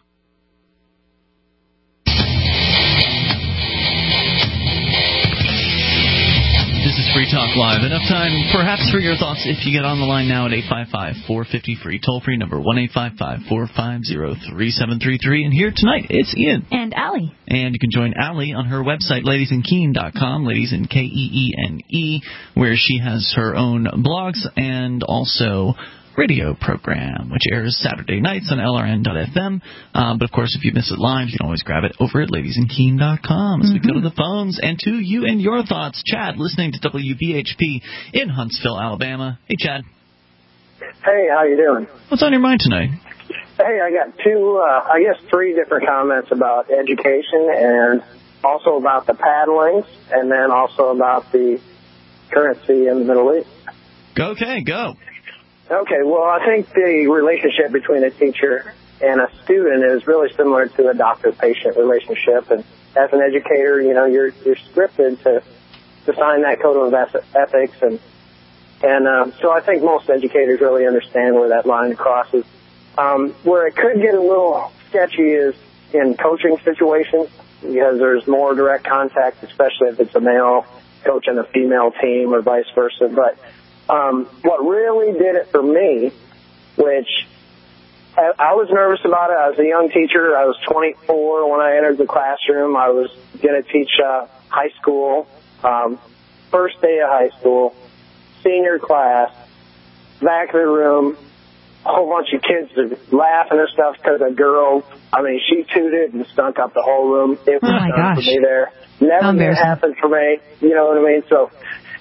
This is Free Talk Live. Enough time, perhaps, for your thoughts if you get on the line now at 855-450-FREE. Toll-free number 1-855-450-3733. And here tonight, it's Ian. And Allie. And you can join Allie on her website, ladiesandkeen.com, ladies in Keene, where she has her own blogs and also radio program, which airs Saturday nights on LRN.FM. But, of course, if you miss it live, you can always grab it over at ladiesandkeen.com as we go to the phones and to you and your thoughts. Chad, listening to WBHP in Huntsville, Alabama. Hey, Chad. Hey, how you doing? What's on your mind tonight? Hey, I got three different comments about education and also about the paddlings and then also about the currency in the Middle East. Okay, go. Okay, well, I think the relationship between a teacher and a student is really similar to a doctor-patient relationship. And as an educator, you know, you're scripted to sign that code of ethics. And so I think most educators really understand where that line crosses. Where it could get a little sketchy is in coaching situations because there's more direct contact, especially if it's a male coach and a female team or vice versa. But what really did it for me, which I was nervous about it. I was a young teacher. I was 24 when I entered the classroom. I was going to teach high school, first day of high school, senior class, back of the room, a whole bunch of kids laughing and stuff because a girl, she tooted and stunk up the whole room. It was done for me there. Never did happen for me. You know what I mean? So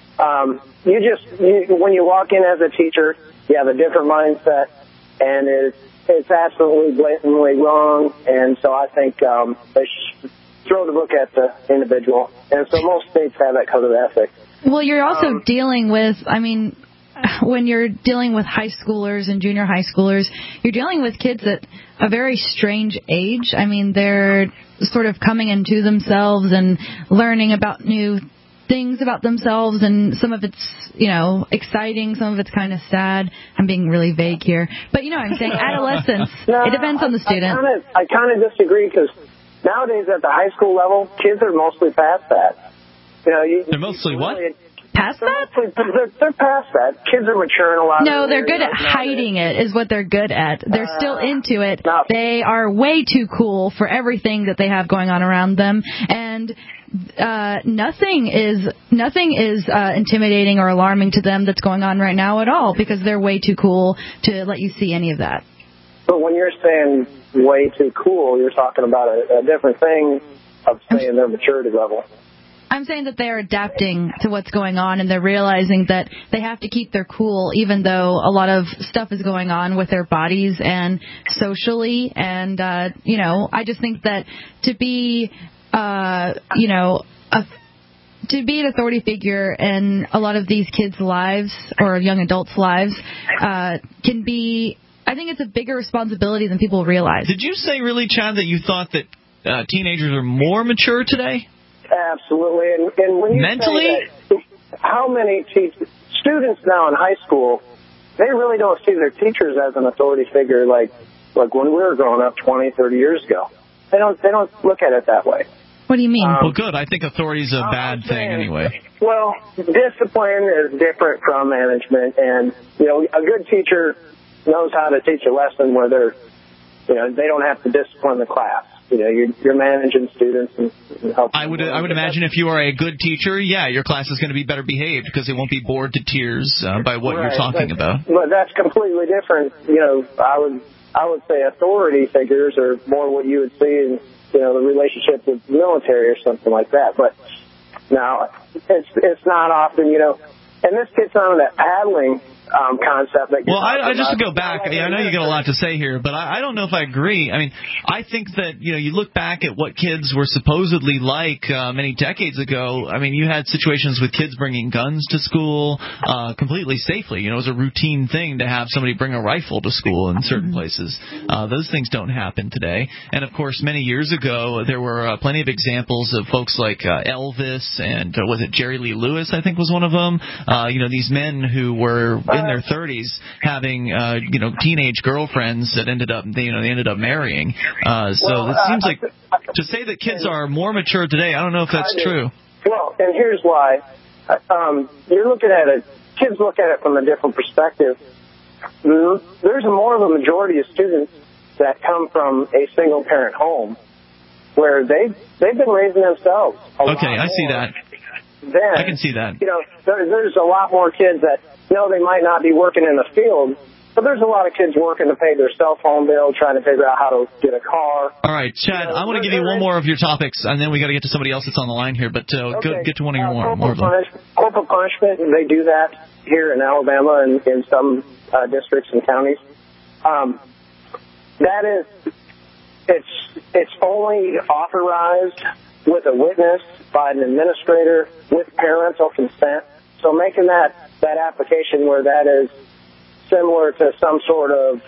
when you walk in as a teacher, you have a different mindset, and it's absolutely blatantly wrong. And so I think they should throw the book at the individual. And so most states have that code of ethics. Well, you're also dealing with, when you're dealing with high schoolers and junior high schoolers, you're dealing with kids at a very strange age. They're sort of coming into themselves and learning about new things about themselves, and some of it's, exciting, some of it's kind of sad. I'm being really vague here. But I'm saying adolescence, it depends on the student. I kind of disagree, because nowadays at the high school level, kids are mostly past that. They're mostly what? Past that? They're past that. Kids are maturing a lot. No, they're good at hiding it, is what they're good at. They're still into it. They are way too cool for everything that they have going on around them. And nothing is intimidating or alarming to them that's going on right now at all, because they're way too cool to let you see any of that. But when you're saying way too cool, you're talking about a different thing of saying their maturity level. I'm saying that they're adapting to what's going on, and they're realizing that they have to keep their cool, even though a lot of stuff is going on with their bodies and socially. And, I just think that to be, to be an authority figure in a lot of these kids' lives or young adults' lives can be, I think it's a bigger responsibility than people realize. Did you say really, Chad, that you thought that teenagers are more mature today? Absolutely. And when you mentally, say that, how many students now in high school, they really don't see their teachers as an authority figure like when we were growing up 20, 30 years ago. They don't look at it that way. What do you mean? Well, good. I think authority is a bad thing anyway. Well, discipline is different from management, and a good teacher knows how to teach a lesson where they don't have to discipline the class. You're managing students and helping. I would imagine if you are a good teacher, your class is going to be better behaved because it won't be bored to tears by what you're talking about. But that's completely different. I would say authority figures are more what you would see in the relationship with the military or something like that. But now it's not often. And this gets on that paddling concept. I just to go back, I know you got a lot to say here, but I don't know if I agree. I mean, I think that, you look back at what kids were supposedly like many decades ago. I mean, you had situations with kids bringing guns to school completely safely. It was a routine thing to have somebody bring a rifle to school in certain places. Those things don't happen today. And, of course, many years ago, there were plenty of examples of folks like Elvis and, was it Jerry Lee Lewis, I think was one of them. These men who were in their 30s having, teenage girlfriends that ended up, they ended up marrying. It seems like to say that kids are more mature today, I don't know if that's true. Well, and here's why. You're looking at it, kids look at it from a different perspective. There's more of a majority of students that come from a single-parent home where they've been raising themselves. Okay, I see that. Then, I can see that. There's a lot more kids that they might not be working in the field, but there's a lot of kids working to pay their cell phone bill, trying to figure out how to get a car. All right, Chad, I want to give you one more of your topics, and then we got to get to somebody else that's on the line here. But get to one of your more of them. Corporal punishment, they do that here in Alabama and in some districts and counties. That is, it's only authorized with a witness by an administrator with parental consent. So making that application where that is similar to some sort of,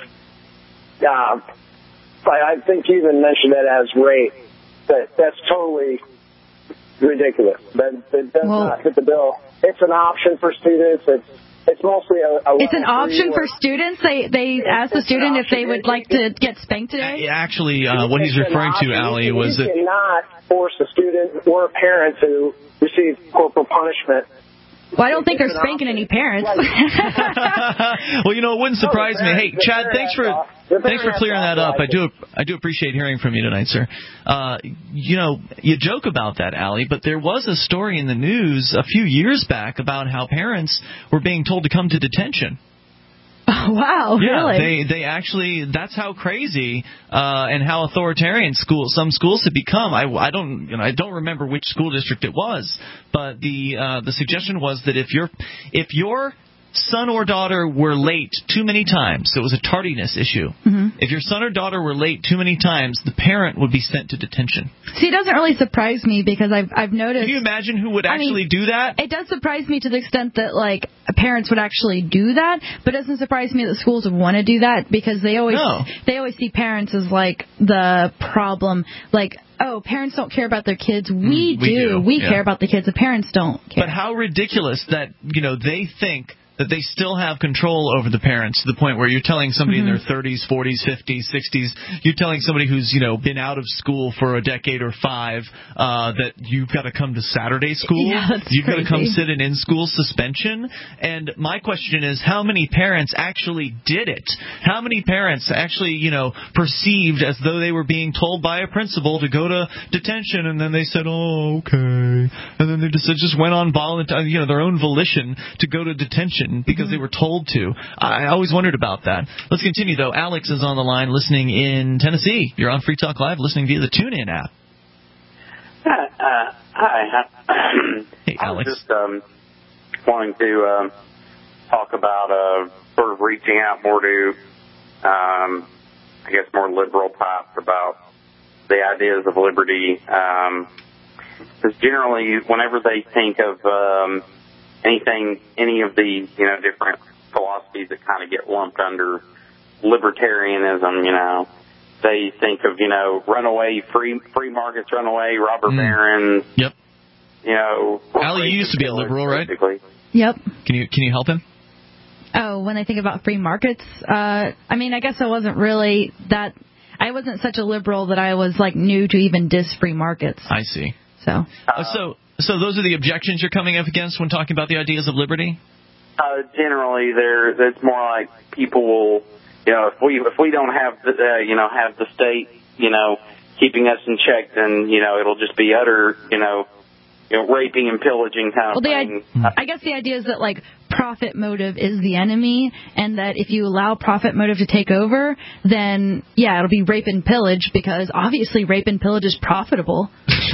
I think you even mentioned it as rape. That's totally ridiculous. That does not fit the bill. It's an option for students. It's mostly It's an option for students? They ask the student if they would like to get spanked today? Actually, what he's referring to, Allie, was that... You cannot force a student or a parent to receive corporal punishment. Well, I don't think they're spanking any parents. Well, it wouldn't surprise me. Hey, Chad, thanks for clearing that up. I do appreciate hearing from you tonight, sir. You joke about that, Allie, but there was a story in the news a few years back about how parents were being told to come to detention. Oh, wow, really? They actually, that's how crazy and how authoritarian some schools have become. I don't remember which school district it was, but the suggestion was that if your son or daughter were late too many times, so it was a tardiness issue. Mm-hmm. If your son or daughter were late too many times, the parent would be sent to detention. See, it doesn't really surprise me because I've noticed. Can you imagine who would actually do that? It does surprise me to the extent that like parents would actually do that, but it doesn't surprise me that schools would want to do that because they always see parents as like the problem, like. Oh, parents don't care about their kids. We do. We care about the kids. The parents don't care. But how ridiculous that, they think that they still have control over the parents to the point where you're telling somebody in their 30s, 40s, 50s, 60s, you're telling somebody who's, been out of school for a decade or 5 that you've got to come to Saturday school. Yeah, that's you've got to come crazy. sit in school suspension. And my question is, how many parents actually did it? How many parents actually, perceived as though they were being told by a principal to go to detention, and then they said, oh, okay. And then they just went on their own volition to go to detention because they were told to. I always wondered about that. Let's continue, though. Alex is on the line listening in Tennessee. You're on Free Talk Live listening via the TuneIn app. Hi. Hey, Alex. I was just wanting to talk about sort of reaching out more to, more liberal types about the ideas of liberty. Because generally, whenever they think of any of the, different philosophies that kind of get lumped under libertarianism, they think of, runaway, free markets, runaway, robber barons. Yep. Ali, you used to be a liberal, right? Yep. Can you help him? Oh, when I think about free markets, I guess I wasn't really that. I wasn't such a liberal that I was like new to even diss free markets. I see. So those are the objections you're coming up against when talking about the ideas of liberty? Generally, it's more like people will, if we don't have have the state, keeping us in check, then it'll just be utter, raping and pillaging kind of thing. I guess the idea is that like profit motive is the enemy, and that if you allow profit motive to take over, then it'll be rape and pillage because obviously rape and pillage is profitable.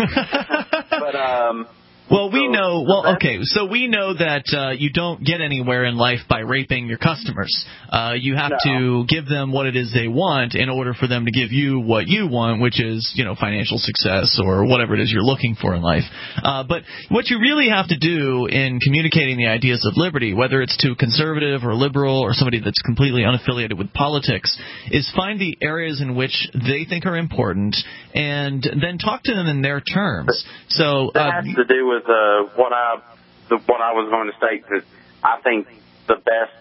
But we know that you don't get anywhere in life by raping your customers. You have to give them what it is they want in order for them to give you what you want, which is, financial success or whatever it is you're looking for in life. But what you really have to do in communicating the ideas of liberty, whether it's to a conservative or liberal or somebody that's completely unaffiliated with politics, is find the areas in which they think are important and then talk to them in their terms. So that has to do with what I was going to state, that I think the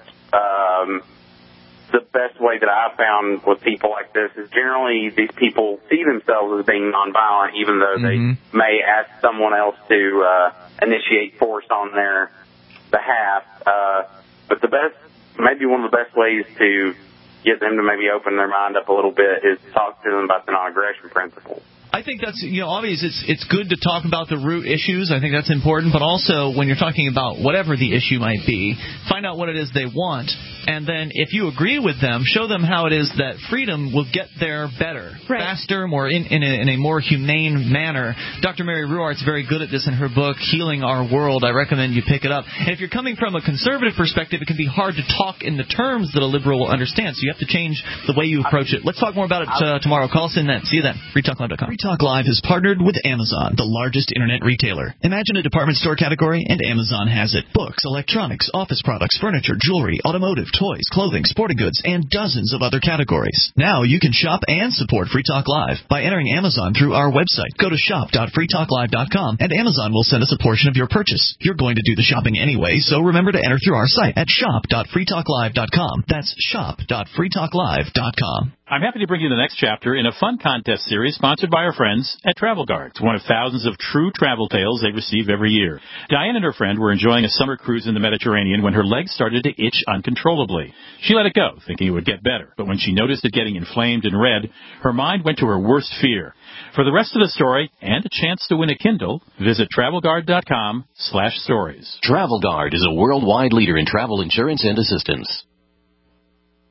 best way that I found with people like this is generally these people see themselves as being nonviolent, even though they may ask someone else to initiate force on their behalf. But maybe one of the best ways to get them to maybe open their mind up a little bit is to talk to them about the non-aggression principle. I think that's, obvious. It's good to talk about the root issues. I think that's important. But also, when you're talking about whatever the issue might be, find out what it is they want. And then if you agree with them, show them how it is that freedom will get there better, faster, more in a more humane manner. Dr. Mary Ruwart's very good at this in her book, Healing Our World. I recommend you pick it up. And if you're coming from a conservative perspective, it can be hard to talk in the terms that a liberal will understand. So you have to change the way you approach it. Let's talk more about it tomorrow. Call us in then. See you then. FreeTalkLive.com. Free Talk Live is partnered with Amazon, the largest internet retailer. Imagine a department store category, and Amazon has it. Books, electronics, office products, furniture, jewelry, automotive, toys, clothing, sporting goods, and dozens of other categories. Now you can shop and support Free Talk Live by entering Amazon through our website. Go to shop.freetalklive.com, and Amazon will send us a portion of your purchase. You're going to do the shopping anyway, so remember to enter through our site at shop.freetalklive.com. That's shop.freetalklive.com. I'm happy to bring you the next chapter in a fun contest series sponsored by our friends at Travel Guard. It's one of thousands of true travel tales they receive every year. Diane and her friend were enjoying a summer cruise in the Mediterranean when her legs started to itch uncontrollably. She let it go, thinking it would get better. But when she noticed it getting inflamed and red, her mind went to her worst fear. For the rest of the story and a chance to win a Kindle, visit TravelGuard.com/stories. Travel Guard is a worldwide leader in travel insurance and assistance.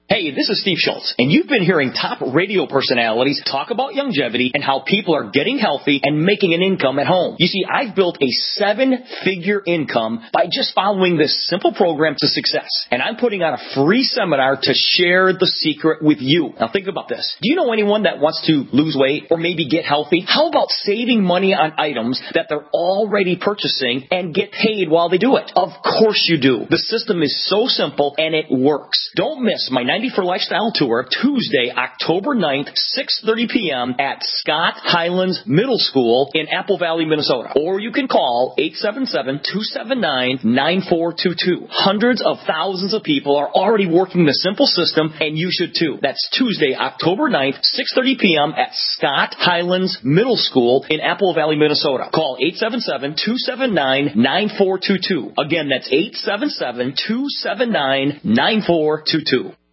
Hey, this is Steve Schultz, and you've been hearing top radio personalities talk about longevity and how people are getting healthy and making an income at home. You see, I've built a 7-figure income by just following this simple program to success, and I'm putting on a free seminar to share the secret with you. Now think about this. Do you know anyone that wants to lose weight or maybe get healthy? How about saving money on items that they're already purchasing and get paid while they do it? Of course you do. The system is so simple and it works. Don't miss my 90 for Lifestyle Tour, Tuesday, October 9th, 6:30 p.m. at Scott Highlands Middle School in Apple Valley, Minnesota. Or you can call 877-279-9422. Hundreds of thousands of people are already working the simple system, and you should too. That's Tuesday, October 9th, 6:30 p.m. at Scott Highlands Middle School in Apple Valley, Minnesota. Call 877-279-9422. Again, that's 877-279-9422.